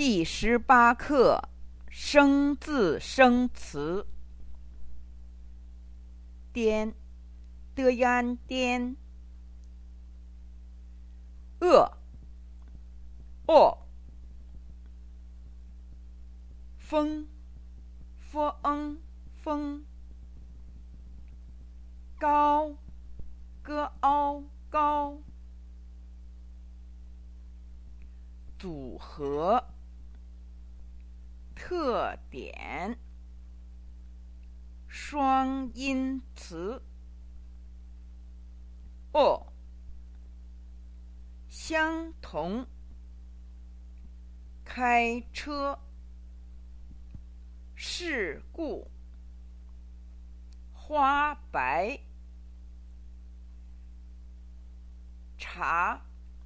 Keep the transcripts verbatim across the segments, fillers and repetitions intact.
第十八课生字生词。颠，的呀颠。饿，哦。风，风风。高，个凹高。组合，特点，双音词。哦，相同。开车，事故。花白，茶，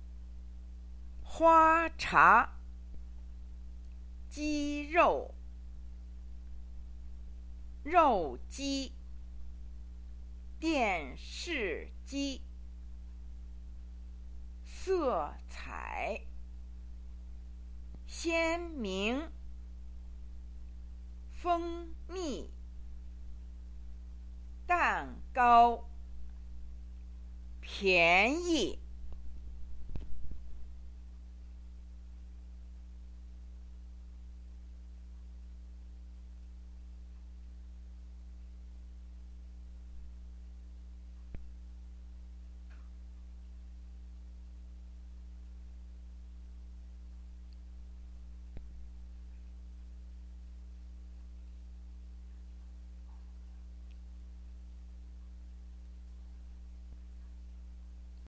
花茶。鸡肉，肉鸡。电视机。色彩，鲜明。蜂蜜，蛋糕。便宜。